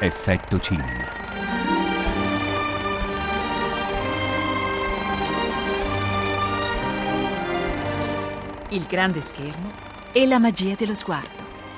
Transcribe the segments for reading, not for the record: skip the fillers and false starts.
Effetto cinema. Il grande schermo e la magia dello sguardo.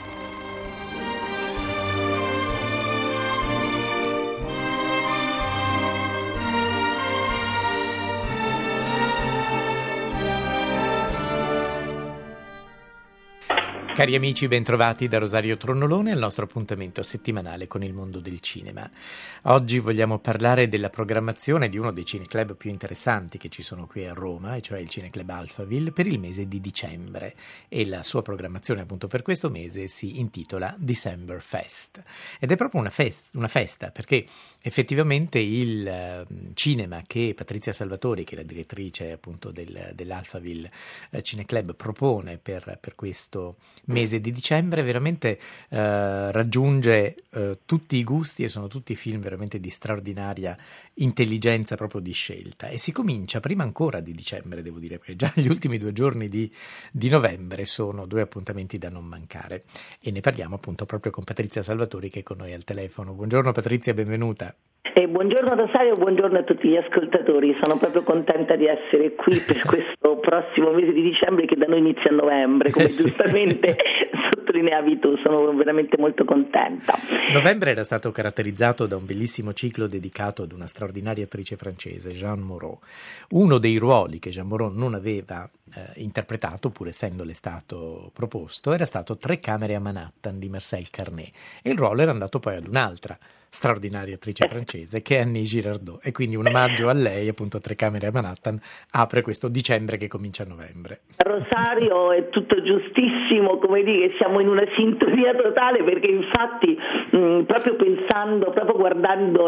Cari amici, bentrovati da Rosario Tronnolone al nostro appuntamento settimanale con il mondo del cinema. Oggi vogliamo parlare della programmazione di uno dei cineclub più interessanti che ci sono qui a Roma, e cioè il Cineclub Alphaville, per il mese di dicembre. E la sua programmazione appunto per questo mese si intitola December Fest. Ed è proprio una festa, perché effettivamente il cinema che Patrizia Salvatori, che è la direttrice appunto dell'Alphaville Cineclub, propone per questo mese di dicembre veramente raggiunge tutti i gusti, e sono tutti film veramente di straordinaria intelligenza proprio di scelta. E si comincia prima ancora di dicembre, devo dire, perché già gli ultimi 2 giorni di novembre sono 2 appuntamenti da non mancare, e ne parliamo appunto proprio con Patrizia Salvatori, che è con noi al telefono. Buongiorno Patrizia, benvenuta. Buongiorno Rosario, buongiorno a tutti gli ascoltatori. Sono proprio contenta di essere qui per questo prossimo mese di dicembre, che da noi inizia a novembre, come giustamente sottolineavi tu. Sono veramente molto contenta. Novembre era stato caratterizzato da un bellissimo ciclo dedicato ad una straordinaria attrice francese, Jeanne Moreau. Uno dei ruoli che Jeanne Moreau non aveva interpretato, pur essendole stato proposto, era stato Tre camere a Manhattan di Marcel Carné, e il ruolo era andato poi ad un'altra straordinaria attrice francese, che è Annie Girardot, e quindi un omaggio a lei, appunto. Tre camere a Manhattan apre questo dicembre che comincia a novembre. Rosario, è tutto giustissimo, come dire, siamo in una sintonia totale, perché infatti proprio guardando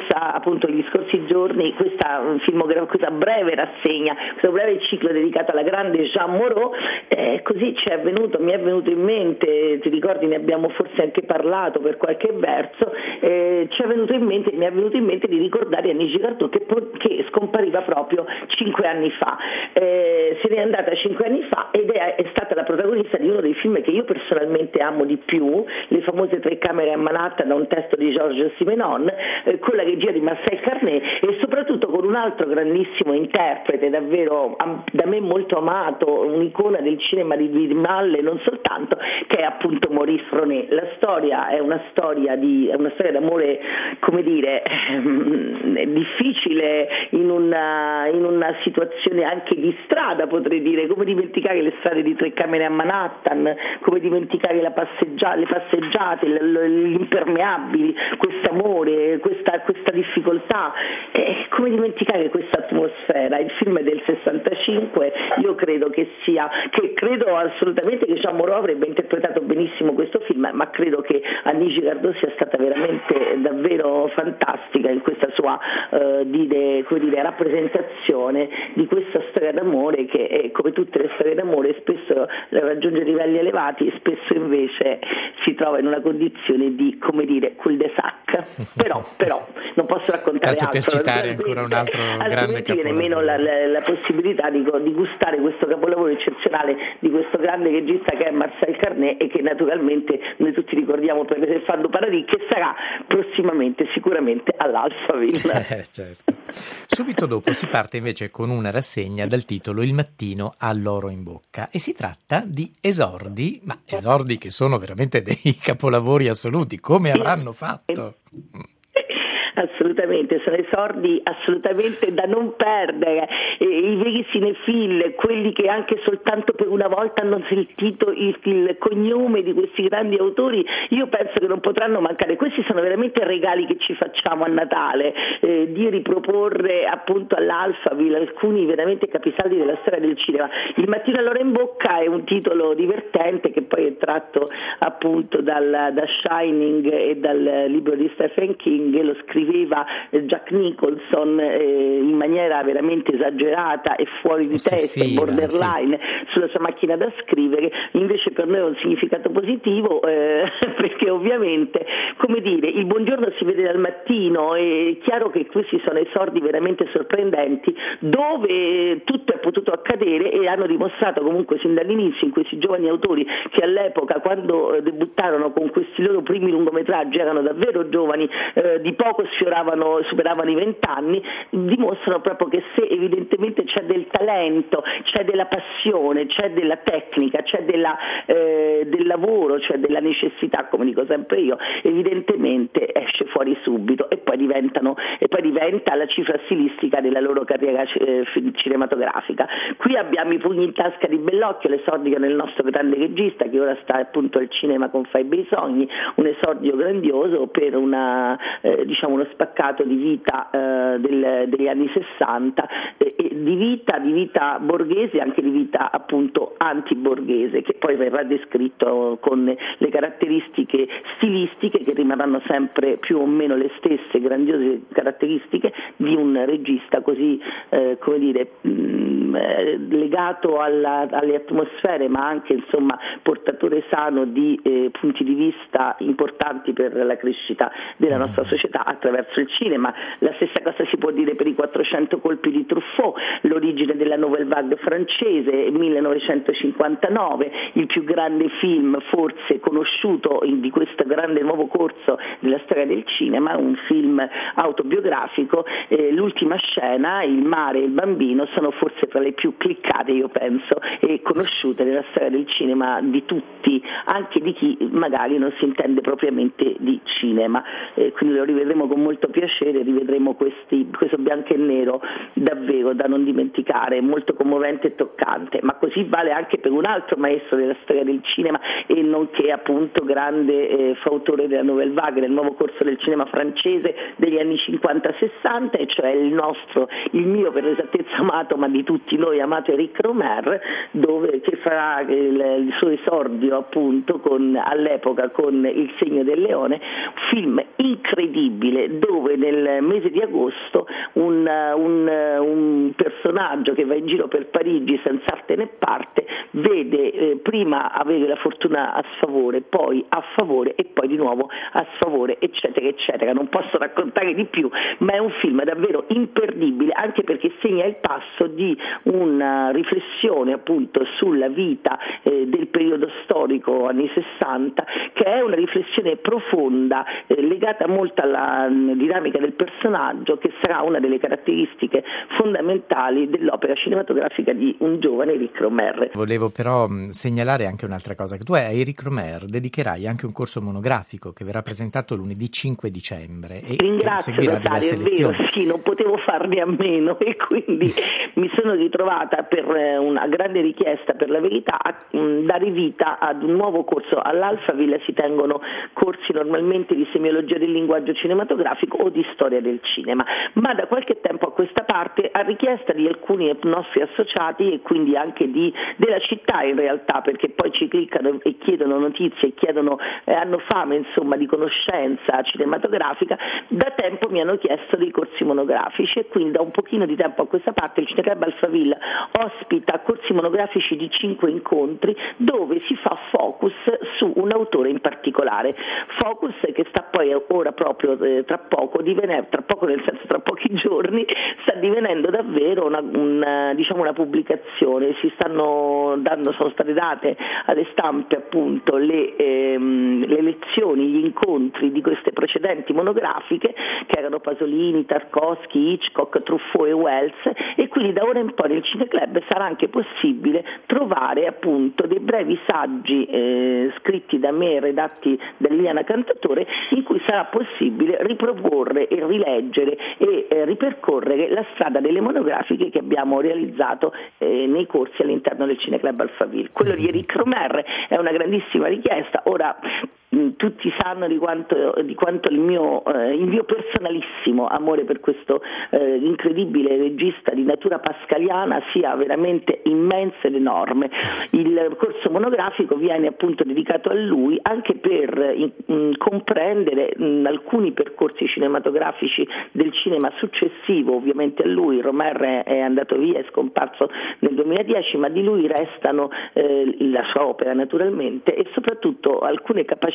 gli scorsi giorni questa breve rassegna, questo breve ciclo dedicato alla grande Jeanne Moreau, così mi è venuto in mente, ti ricordi, ne abbiamo forse anche parlato per qualche verso, mi è venuto in mente di ricordare Annie Girardot, che scompariva proprio 5 anni fa. Se n'è andata 5 anni fa, ed è stata la protagonista di uno dei film che io personalmente amo di più, le famose Tre camere a Manhattan, da un testo di Georges Simenon, con la regia di Marcel Carné, e soprattutto con un altro grandissimo interprete, davvero da me molto amato, un'icona del cinema di Malle, non soltanto, che è appunto Maurice Ronet. La storia è una storia d'amore, come dire, difficile, in una situazione anche di strada, potrei dire. Come dimenticare le strade di Tre camere a Manhattan, come dimenticare le passeggiate, gli impermeabili, quest'amore, questa difficoltà, come dimenticare questa atmosfera. Il film è del 65, io credo assolutamente che Jeanne Moreau avrebbe interpretato benissimo questo film, ma credo che Annie Girardot sia stata veramente davvero fantastica in questa sua rappresentazione di questa storia d'amore, che come tutte le storie d'amore spesso raggiunge livelli elevati, e spesso invece si trova in una condizione di, come dire, cul-de-sac. Però non posso raccontare tanto altro, per citare ancora un altro grande capolavoro, nemmeno la possibilità di gustare questo capolavoro eccezionale di questo grande regista che è Marcel Carné, e che naturalmente noi tutti ricordiamo per il Fado Paradis, che sarà prossimamente sicuramente all'Alphaville. Certo. Subito dopo si parte invece con una rassegna dal titolo Il mattino ha l'oro in bocca, e si tratta di esordi che sono veramente dei capolavori assoluti. Come avranno fatto? Assolutamente, sono esordi assolutamente da non perdere, i veri cinefil, quelli che anche soltanto per una volta hanno sentito il cognome di questi grandi autori, io penso che non potranno mancare. Questi sono veramente regali che ci facciamo a Natale, di riproporre appunto all'Alphaville alcuni veramente capisaldi della storia del cinema. Il mattino all'ora in bocca è un titolo divertente, che poi è tratto appunto da Shining e dal libro di Stephen King, e lo scrive scriveva Jack Nicholson in maniera veramente esagerata e fuori di testa, borderline, sulla sua macchina da scrivere, invece per noi ha un significato positivo perché ovviamente, come dire, il buongiorno si vede dal mattino, è chiaro che questi sono esordi veramente sorprendenti dove tutto è potuto accadere e hanno dimostrato comunque sin dall'inizio in questi giovani autori che all'epoca, quando debuttarono con questi loro primi lungometraggi, erano davvero giovani, di poco superavano i 20 anni, dimostrano proprio che se evidentemente c'è del talento, c'è della passione, c'è della tecnica, c'è del lavoro, c'è della necessità, come dico sempre io, evidentemente esce fuori subito e poi diventa la cifra stilistica della loro carriera cinematografica. Qui abbiamo i pugni in tasca di Bellocchio, l'esordio nel nostro grande regista che ora sta appunto al cinema con Fai bei sogni, un esordio grandioso per uno spaccato di vita degli anni 60, di vita borghese e anche di vita appunto antiborghese, che poi verrà descritto con le caratteristiche stilistiche che rimarranno sempre più o meno le stesse grandiose caratteristiche di un regista così legato alle atmosfere, ma anche insomma portatore sano di punti di vista importanti per la crescita della nostra società attraverso il cinema. La stessa cosa si può dire per i 400 colpi di Truffaut, l'origine della Nouvelle Vague francese, 1959, il più grande film forse conosciuto di questo grande nuovo corso della storia del cinema, un film autobiografico. L'ultima scena, il mare e il bambino, sono forse tra le più cliccate, io penso, e conosciute nella storia del cinema di tutti, anche di chi magari non si intende propriamente di cinema. Quindi lo rivedremo con molto piacere, rivedremo questo bianco e nero davvero da non dimenticare, molto commovente e toccante, ma così vale anche per un altro maestro della storia del cinema e nonché appunto grande fautore della Nouvelle Vague, del nuovo corso del cinema francese degli anni 50-60, e cioè il mio per l'esattezza amato, ma di tutti noi amato, Éric Rohmer, che farà il suo esordio appunto all'epoca con Il segno del leone, film incredibile dove nel mese di agosto un personaggio che va in giro per Parigi senza arte né parte vede prima avere la fortuna a sfavore, poi a favore e poi di nuovo a sfavore, eccetera eccetera. Non posso raccontare di più, ma è un film davvero imperdibile, anche perché segna il passo di una riflessione appunto sulla vita del periodo storico anni 60, che è una riflessione profonda legata molto alla dinamica del personaggio, che sarà una delle caratteristiche fondamentali dell'opera cinematografica di un giovane Éric Rohmer. Volevo però segnalare anche un'altra cosa, che tu a Éric Rohmer dedicherai anche un corso monografico che verrà presentato lunedì 5 dicembre e ringrazio, seguirà diverse lezioni. Vero, sì, non potevo farne a meno e quindi mi sono ritrovata per una grande richiesta, per la verità, a dare vita ad un nuovo corso. All'Alphaville si tengono corsi normalmente di semiologia del linguaggio cinematografico o di storia del cinema, ma da qualche tempo a questa parte, a richiesta di alcuni nostri associati e quindi anche della città in realtà, perché poi ci cliccano e chiedono notizie, hanno fame insomma di conoscenza cinematografica, da tempo mi hanno chiesto dei corsi monografici, e quindi da un pochino di tempo a questa parte il Cineclub Alphaville ospita corsi monografici di 5 incontri dove si fa focus su un autore in particolare, focus che sta poi ora proprio tra poco nel senso tra pochi giorni, sta divenendo davvero una pubblicazione. Sono state date alle stampe appunto le lezioni, gli incontri di queste precedenti monografiche che erano Pasolini, Tarkovsky, Hitchcock, Truffaut e Wells, e quindi da ora in poi nel Cineclub sarà anche possibile trovare appunto dei brevi saggi scritti da me, redatti da Liliana Cantatore, in cui sarà possibile riproporre e rileggere e ripercorrere la strada delle monografiche che abbiamo realizzato nei corsi all'interno del Cineclub Alphaville. Quello di Éric Rohmer è una grandissima richiesta. Ora tutti sanno di quanto il mio personalissimo amore per questo incredibile regista di natura pascaliana sia veramente immenso ed enorme. Il corso monografico viene appunto dedicato a lui anche per comprendere alcuni percorsi cinematografici del cinema successivo ovviamente a lui. Rohmer è andato via, è scomparso nel 2010, ma di lui restano la sua opera naturalmente e soprattutto alcune capacità,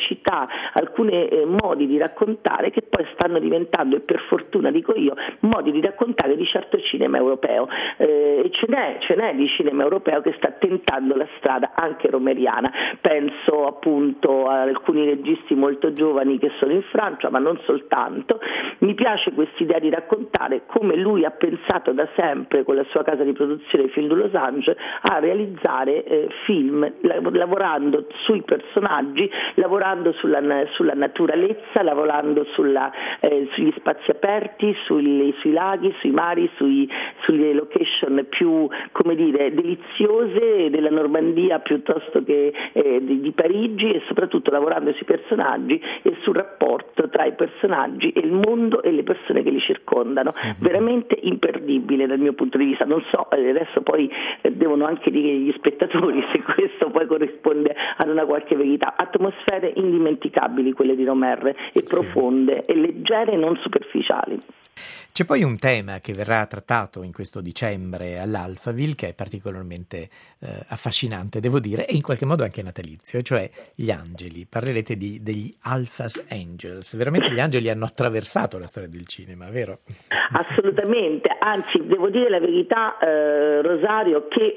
alcuni modi di raccontare che poi stanno diventando, e per fortuna dico io, modi di raccontare di certo cinema europeo. E ce n'è di cinema europeo che sta tentando la strada anche romeriana. Penso appunto a alcuni registi molto giovani che sono in Francia, ma non soltanto. Mi piace quest'idea di raccontare come lui ha pensato da sempre con la sua casa di produzione Film de Los Angeles a realizzare film lavorando sui personaggi, lavorando sulla naturalezza, lavorando sugli spazi aperti, sui laghi, sui mari, sulle location più, come dire, deliziose della Normandia piuttosto che di Parigi, e soprattutto lavorando sui personaggi e sul rapporto tra i personaggi e il mondo e le persone che li circondano. Veramente imperdibile dal mio punto di vista. Non so, adesso poi devono anche dire gli spettatori se questo poi corrisponde ad una qualche verità. Atmosfere indimenticabili quelle di Rohmer, e profonde e leggere e non superficiali. C'è poi un tema che verrà trattato in questo dicembre all'Alphaville che è particolarmente affascinante, devo dire, e in qualche modo anche natalizio, cioè gli angeli. Parlerete degli Alphas Angels. Veramente gli angeli hanno attraversato la storia del cinema, vero? Assolutamente, anzi devo dire la verità, Rosario, che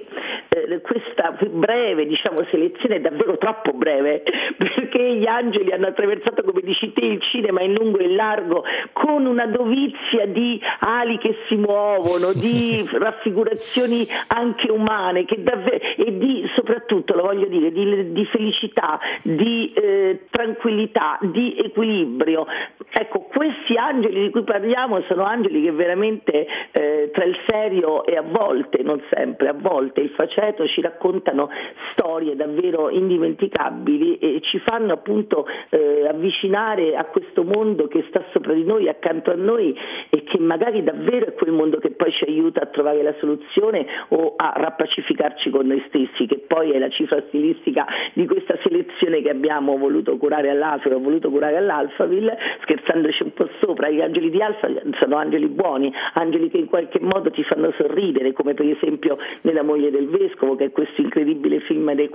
questa breve selezione è davvero troppo breve, perché gli angeli hanno attraversato, come dici te, il cinema in lungo e in largo, con una dovizia di ali che si muovono, di raffigurazioni anche umane, che davvero, e soprattutto, lo voglio dire, di felicità, di tranquillità, di equilibrio. Ecco, questi angeli di cui parliamo sono angeli che veramente tra il serio e a volte, non sempre, a volte il faceto, ci raccontano storie davvero indimenticabili e ci fanno appunto avvicinare a questo mondo che sta sopra di noi, accanto a noi, e che magari davvero è quel mondo che poi ci aiuta a trovare la soluzione o a rappacificarci con noi stessi, che poi è la cifra stilistica di questa selezione che abbiamo voluto curare all'Alphaville, scherzandoci un po' sopra. Gli angeli di Alphaville sono angeli buoni, angeli che in qualche modo ti fanno sorridere, come per esempio nella moglie del vescovo, che è questo incredibile film del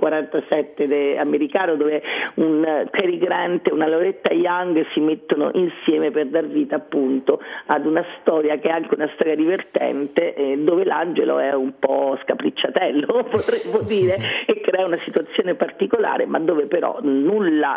47 americano, dove un Cary Grant e una Loretta Young si mettono insieme per dar vita appunto ad una storia che è anche una storia divertente, dove l'angelo è un po' scapricciatello, potremmo dire, e crea una situazione particolare, ma dove però nulla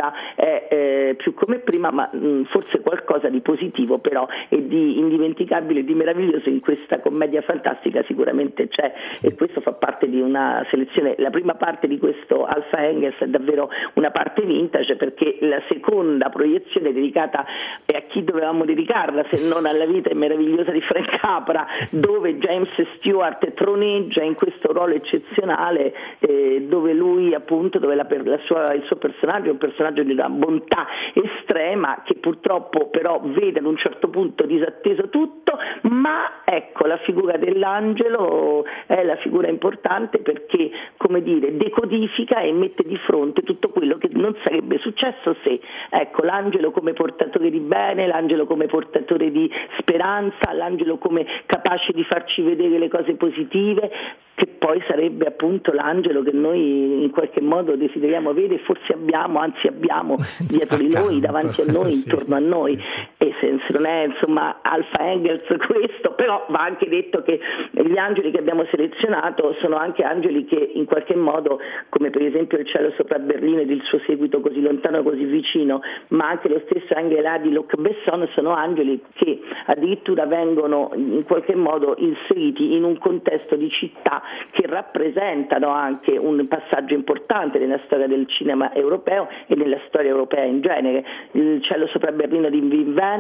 è più come prima, ma forse qualcosa di positivo però e di indimenticabile e di meraviglioso in questa commedia fantastica sicuramente c'è, e questo fa parte di una selezione. La prima parte di questo Alpha Angels è davvero una parte vintage, perché la seconda proiezione è dedicata, e a chi dovevamo dedicarla se non alla vita meravigliosa di Frank Capra, dove James Stewart troneggia in questo ruolo eccezionale, dove lui appunto, dove il suo personaggio è un personaggio di una bontà estrema, che purtroppo però vede ad un certo punto disatteso tutto, ma ecco, la figura dell'angelo è la figura importante, perché, come dire, decodifica e mette di fronte tutto quello che non sarebbe successo se, ecco, l'angelo come portatore di bene, l'angelo come portatore di speranza, l'angelo come capace di farci vedere le cose positive, che poi sarebbe appunto l'angelo che noi in qualche modo desideriamo vedere, forse abbiamo dietro di noi, davanti a noi, intorno a noi. E se non è insomma Alpha Angels questo, però va anche detto che gli angeli che abbiamo selezionato sono anche angeli che in qualche modo, come per esempio Il cielo sopra Berlino ed il suo seguito Così lontano così vicino, ma anche lo stesso Angela di Luc Besson, sono angeli che addirittura vengono in qualche modo inseriti in un contesto di città che rappresentano anche un passaggio importante nella storia del cinema europeo e nella storia europea in genere. Il cielo sopra Berlino di Wim Wenders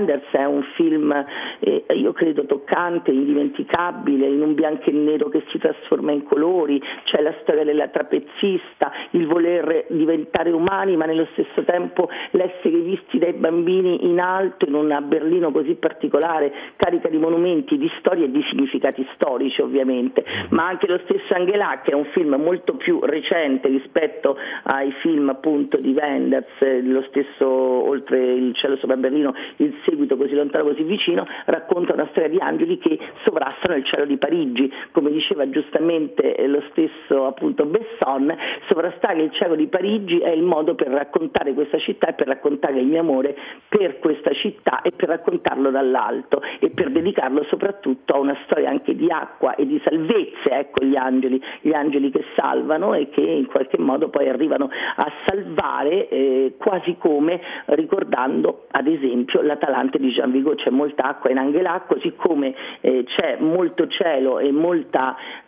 Wenders è un film, io credo, toccante, indimenticabile, in un bianco e nero che si trasforma in colori. C'è la storia della trapezzista, il voler diventare umani ma nello stesso tempo l'essere visti dai bambini in alto in una Berlino così particolare, carica di monumenti, di storie e di significati storici ovviamente, ma anche lo stesso Angelà, che è un film molto più recente rispetto ai film appunto di Wenders, lo stesso Oltre il cielo sopra Berlino, il seguito Così lontano così vicino, racconta una storia di angeli che sovrastano il cielo di Parigi. Come diceva giustamente lo stesso appunto Besson, sovrastare il cielo di Parigi è il modo per raccontare questa città e per raccontare il mio amore per questa città e per raccontarlo dall'alto e per dedicarlo soprattutto a una storia anche di acqua e di salvezze. Ecco gli angeli che salvano e che in qualche modo poi arrivano a salvare, quasi come ricordando ad esempio l'Atalante di Jean Vigo. C'è molta acqua in Angelà, così come c'è molto cielo e molto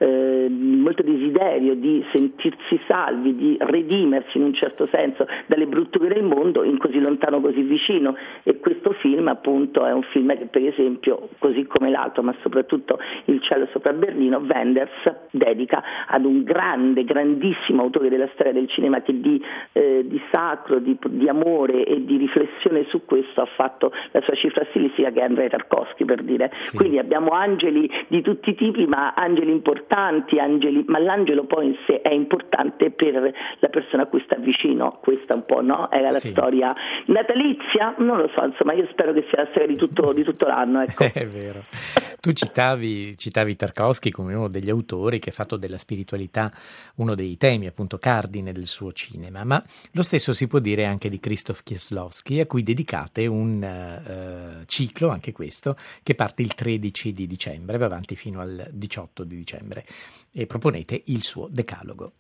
desiderio di sentirsi salvi, di redimersi in un certo senso dalle brutture del mondo in Così lontano così vicino. E questo film appunto è un film che, per esempio, così come l'altro, ma soprattutto Il cielo sopra Berlino, Wenders dedica ad un grandissimo autore della storia del cinema che di sacro, di amore e di riflessione su questo ha fatto la sua cifra stilistica, che è Andrei Tarkovsky, per dire. Sì. Quindi abbiamo angeli di tutti i tipi, ma angeli importanti, ma l'angelo poi in sé è importante per la persona a cui sta vicino. Questa un po', no? Era la storia natalizia? Non lo so, insomma, io spero che sia la storia di tutto l'anno, ecco. È vero. Tu citavi Tarkovsky come uno degli autori che ha fatto della spiritualità uno dei temi appunto cardine del suo cinema, ma lo stesso si può dire anche di Krzysztof Kieslowski, a cui dedicate un ciclo, anche questo, che parte il 13 di dicembre, va avanti fino al 18 di dicembre, e proponete il suo Decalogo.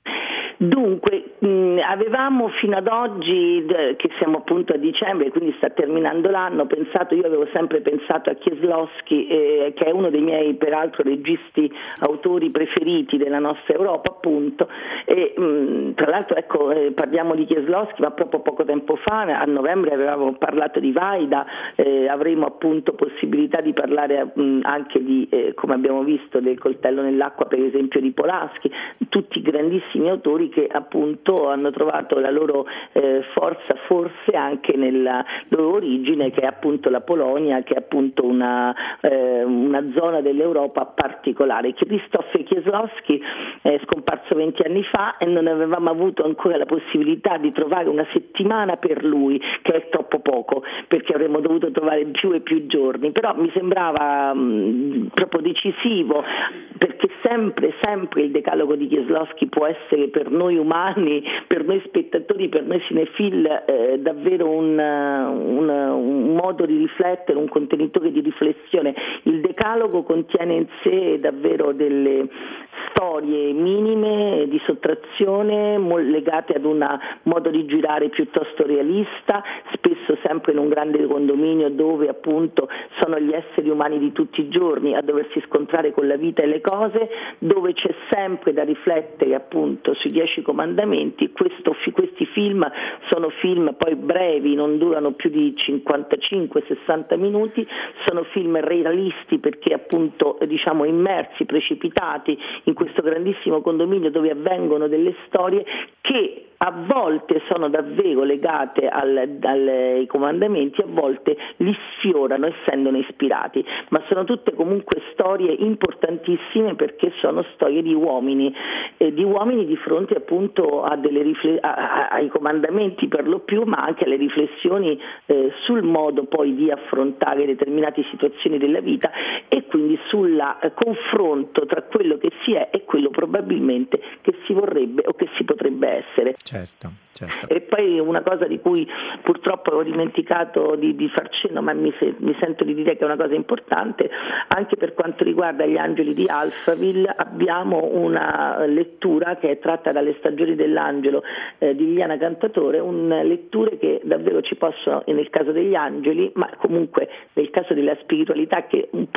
Dunque, avevamo fino ad oggi, che siamo appunto a dicembre, quindi sta terminando l'anno, io avevo sempre pensato a Kieslowski, che è uno dei miei peraltro registi autori preferiti della nostra Europa appunto, e tra l'altro ecco, parliamo di Kieslowski, ma proprio poco tempo fa, a novembre avevamo parlato di Vaida, avremo appunto possibilità di parlare anche di, come abbiamo visto, del Coltello nell'acqua, per esempio, di Polanski, tutti grandissimi autori che appunto hanno trovato la loro forza forse anche nella loro origine, che è appunto la Polonia, che è appunto una zona dell'Europa particolare. Krzysztof Kieslowski è scomparso 20 anni fa e non avevamo avuto ancora la possibilità di trovare una settimana per lui, che è troppo poco, perché avremmo dovuto trovare più e più giorni, però mi sembrava proprio decisivo, perché sempre il Decalogo di Kieslowski può essere per noi umani, per noi spettatori, per noi cinefil davvero un modo di riflettere, un contenitore di riflessione. Il Decalogo contiene in sé davvero delle storie minime di sottrazione legate ad un modo di girare piuttosto realista, spesso sempre in un grande condominio dove appunto sono gli esseri umani di tutti i giorni a doversi scontrare con la vita e le cose, dove c'è sempre da riflettere appunto sui 10 comandamenti. Questi film sono film poi brevi, non durano più di 55-60 minuti, sono film realisti perché appunto diciamo immersi, precipitati in questo grandissimo condominio dove avvengono delle storie che a volte sono davvero legate ai comandamenti, a volte li sfiorano essendone ispirati, ma sono tutte comunque storie importantissime perché sono storie di uomini di fronte appunto a ai comandamenti per lo più, ma anche alle riflessioni sul modo poi di affrontare determinate situazioni della vita e quindi sul confronto tra quello che si è e quello probabilmente che si vorrebbe o che si potrebbe essere. Certo. E poi una cosa di cui purtroppo ho dimenticato di far cenno, ma mi sento di dire che è una cosa importante, anche per quanto riguarda Gli angeli di Alphaville abbiamo una lettura che è tratta dalle Stagioni dell'angelo di Liliana Cantatore, letture che davvero ci possono, nel caso degli angeli, ma comunque nel caso della spiritualità che un po' c'è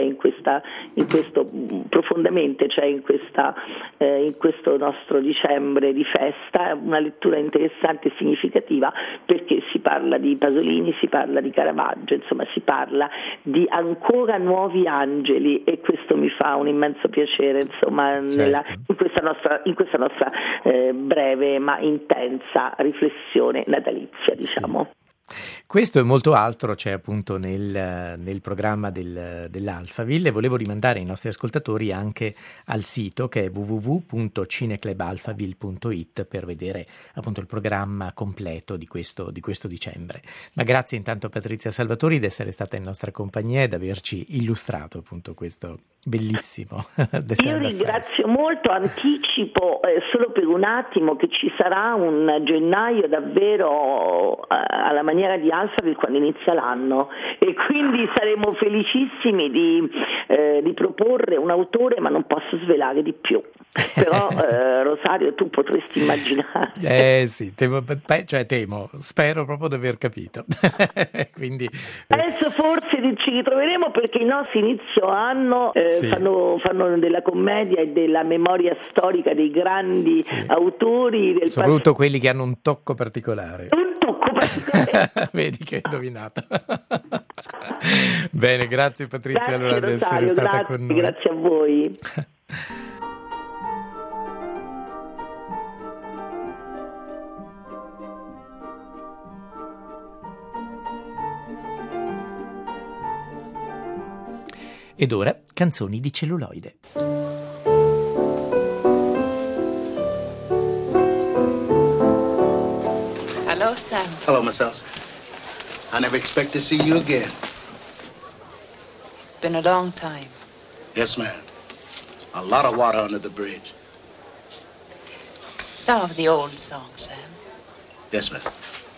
in questo profondamente, cioè in questo nostro dicembre di festa, una lettura interessante e significativa, perché si parla di Pasolini, si parla di Caravaggio, insomma si parla di ancora nuovi angeli, e questo mi fa un immenso piacere, insomma, certo. in questa nostra breve ma intensa riflessione natalizia, diciamo. Sì. Questo e molto altro c'è appunto nel programma dell'Alphaville, e volevo rimandare i nostri ascoltatori anche al sito, che è www.cineclubalphaville.it, per vedere appunto il programma completo di questo dicembre. Ma grazie intanto a Patrizia Salvatori di essere stata in nostra compagnia e di averci illustrato appunto questo bellissimo Io ringrazio molto, anticipo solo per un attimo che ci sarà un gennaio davvero alla maniera di Alphaville quando inizia l'anno, e quindi saremo felicissimi di proporre un autore, ma non posso svelare di più. Però Rosario, tu potresti immaginare. Sì, temo, spero proprio di aver capito. Quindi penso forse ci ritroveremo, perché i nostri inizio anno sì, fanno della commedia e della memoria storica dei grandi autori del soprattutto quelli che hanno un tocco particolare. Vedi che hai indovinato. Bene, grazie Patrizia, grazie, allora, di essere stata con noi. Grazie a voi. Ed ora canzoni di celluloide. Hello, Sam. Hello, Miss Elsa. I never expect to see you again. It's been a long time. Yes, ma'am. A lot of water under the bridge. Some of the old songs, Sam. Yes, ma'am.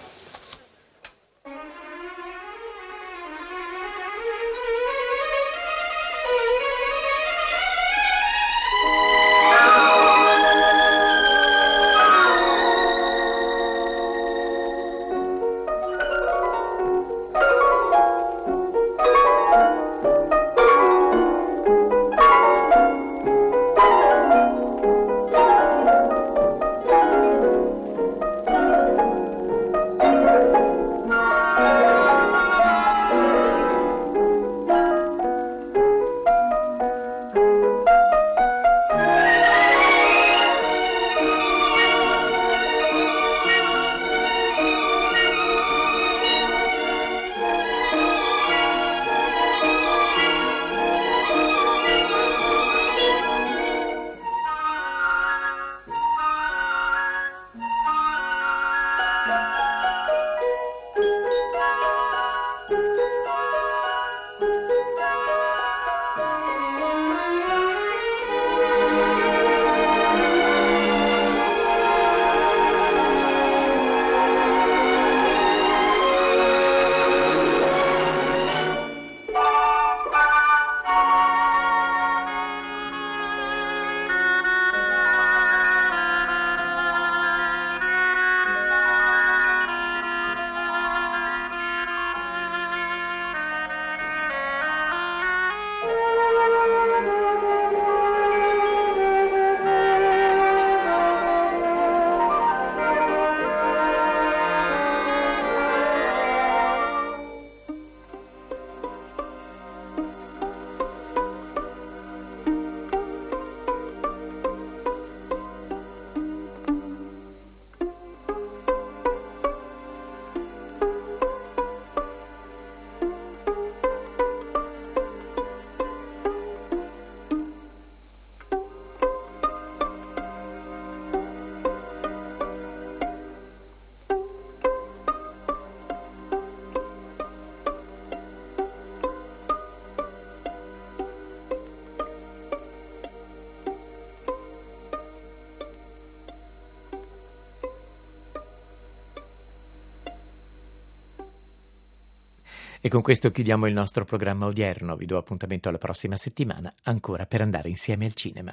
E con questo chiudiamo il nostro programma odierno. Vi do appuntamento alla prossima settimana, ancora per andare insieme al cinema.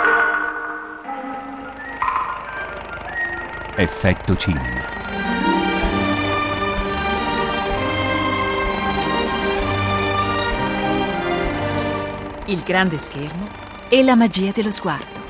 Effetto cinema. Il grande schermo e la magia dello sguardo.